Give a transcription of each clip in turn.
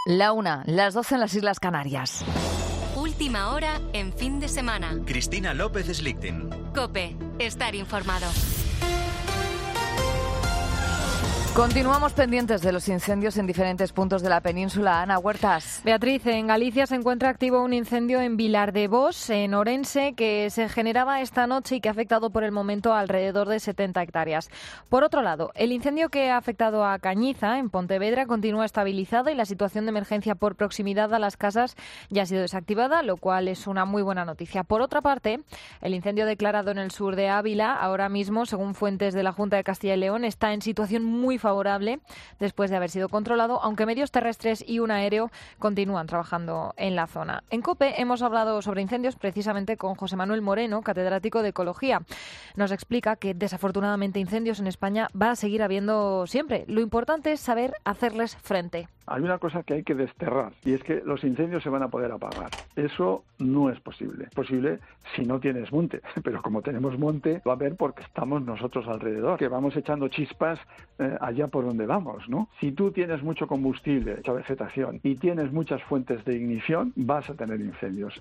La 1, las 12 en las Islas Canarias. Última hora en fin de semana. Cristina López Slichting. COPE. Estar informado. Continuamos pendientes de los incendios en diferentes puntos de la península. Ana Huertas. Beatriz, en Galicia se encuentra activo un incendio en Vilardevós, en Orense, que se generaba esta noche y que ha afectado por el momento a alrededor de 70 hectáreas. Por otro lado, el incendio que ha afectado a Cañiza, en Pontevedra, continúa estabilizado y la situación de emergencia por proximidad a las casas ya ha sido desactivada, lo cual es una muy buena noticia. Por otra parte, el incendio declarado en el sur de Ávila, ahora mismo, según fuentes de la Junta de Castilla y León, está en situación muy favorable después de haber sido controlado, aunque medios terrestres y un aéreo continúan trabajando en la zona. En COPE hemos hablado sobre incendios precisamente con José Manuel Moreno, catedrático de Ecología. Nos explica que desafortunadamente incendios en España va a seguir habiendo siempre. Lo importante es saber hacerles frente. Hay una cosa que hay que desterrar y es que los incendios se van a poder apagar. Eso no es posible. Es posible si no tienes monte, pero como tenemos monte va a haber porque estamos nosotros alrededor, que vamos echando chispas allá por donde vamos, ¿no? Si tú tienes mucho combustible, mucha vegetación y tienes muchas fuentes de ignición, vas a tener incendios.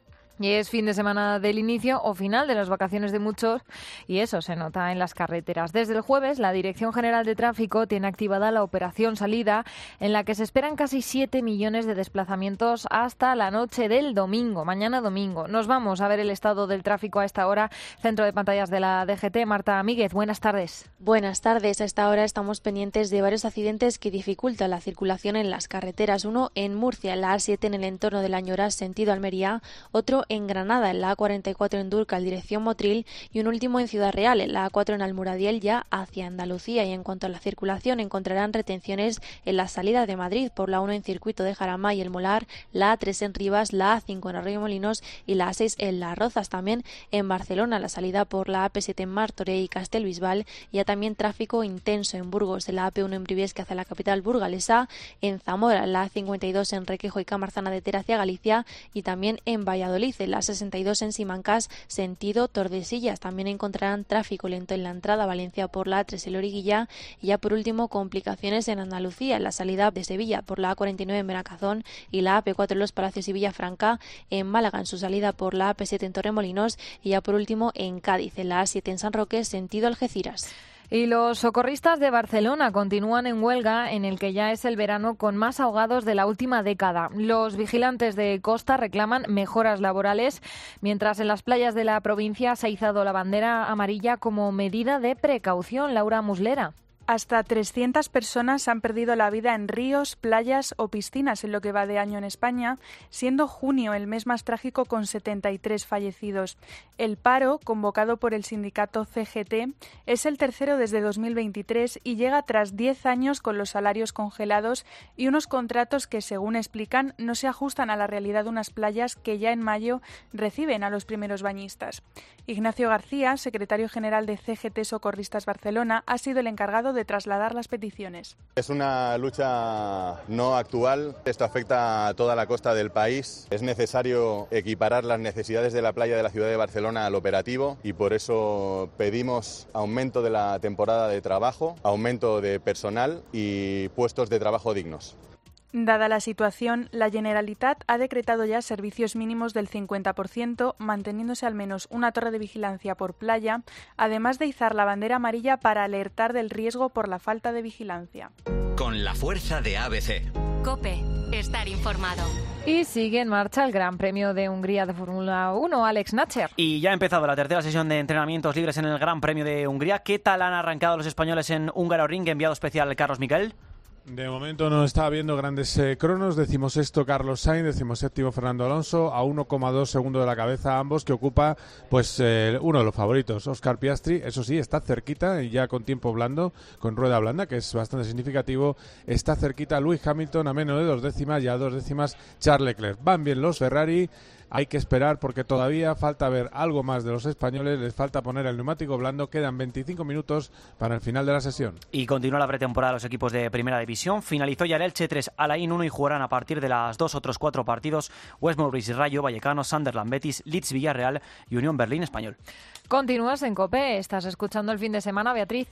Y es fin de semana del inicio o final de las vacaciones de muchos y eso se nota en las carreteras. Desde el jueves, la Dirección General de Tráfico tiene activada la operación Salida, en la que se esperan casi 7 millones de desplazamientos hasta la noche del domingo, mañana domingo. Nos vamos a ver el estado del tráfico a esta hora. Centro de pantallas de la DGT, Marta Míguez, buenas tardes. Buenas tardes. A esta hora estamos pendientes de varios accidentes que dificultan la circulación en las carreteras. Uno en Murcia, en la A7 en el entorno de Lañoras, sentido Almería. Otro en Granada, en la A44 en Dúrcal, dirección Motril, y un último en Ciudad Real, en la A4 en Almuradiel, ya hacia Andalucía. Y en cuanto a la circulación, encontrarán retenciones en la salida de Madrid por la 1 en Circuito de Jarama y El Molar, la A3 en Rivas, la A5 en Arroyomolinos y la A6 en Las Rozas. También en Barcelona, la salida por la AP7 en Martorell y Castelbisbal, y ya también tráfico intenso en Burgos, en la AP1 en Briviesca hacia la capital burgalesa, en Zamora, la A52 en Requejo y Camarzana de Ter hacia Galicia, y también en Valladolid, en la 62 en Simancas, sentido Tordesillas. También encontrarán tráfico lento en la entrada a Valencia por la A3 en Loriguilla, y ya por último complicaciones en Andalucía, en la salida de Sevilla por la A49 en Benacazón y la AP4 en Los Palacios y Villafranca, en Málaga en su salida por la AP7 en Torremolinos, y ya por último en Cádiz, en la A7 en San Roque, sentido Algeciras. Y los socorristas de Barcelona continúan en huelga en el que ya es el verano con más ahogados de la última década. Los vigilantes de costa reclaman mejoras laborales, mientras en las playas de la provincia se ha izado la bandera amarilla como medida de precaución. Laura Muslera. Hasta 300 personas han perdido la vida en ríos, playas o piscinas en lo que va de año en España, siendo junio el mes más trágico con 73 fallecidos. El paro, convocado por el sindicato CGT, es el tercero desde 2023 y llega tras 10 años con los salarios congelados y unos contratos que, según explican, no se ajustan a la realidad de unas playas que ya en mayo reciben a los primeros bañistas. Ignacio García, secretario general de CGT Socorristas Barcelona, ha sido el encargado de trasladar las peticiones. Es una lucha no actual, esto afecta a toda la costa del país. Es necesario equiparar las necesidades de la playa de la ciudad de Barcelona al operativo y por eso pedimos aumento de la temporada de trabajo, aumento de personal y puestos de trabajo dignos. Dada la situación, la Generalitat ha decretado ya servicios mínimos del 50%, manteniéndose al menos una torre de vigilancia por playa, además de izar la bandera amarilla para alertar del riesgo por la falta de vigilancia. Con la fuerza de ABC. COPE. Estar informado. Y sigue en marcha el Gran Premio de Hungría de Fórmula 1, Alex Nacher. Y ya ha empezado la tercera sesión de entrenamientos libres en el Gran Premio de Hungría. ¿Qué tal han arrancado los españoles en Hungaroring? Enviado especial Carlos Miquel. De momento no está habiendo grandes cronos, 16º Carlos Sainz, 17º Fernando Alonso, a 1,2 segundos de la cabeza ambos, que ocupa pues uno de los favoritos, Oscar Piastri. Eso sí, está cerquita, y ya con tiempo blando, con rueda blanda, que es bastante significativo, está cerquita Lewis Hamilton a menos de 2 décimas, y a 2 décimas Charles Leclerc. Van bien los Ferrari. Hay que esperar porque todavía falta ver algo más de los españoles, les falta poner el neumático blando, quedan 25 minutos para el final de la sesión. Y continúa la pretemporada de los equipos de Primera División. Finalizó ya el Elche 3, Alain 1 y jugarán a partir de las 2 otros 4 partidos: West Bromwich y Rayo Vallecano, Sunderland Betis, Leeds Villarreal y Unión Berlín Español. Continúas en COPE, estás escuchando el fin de semana, Beatriz.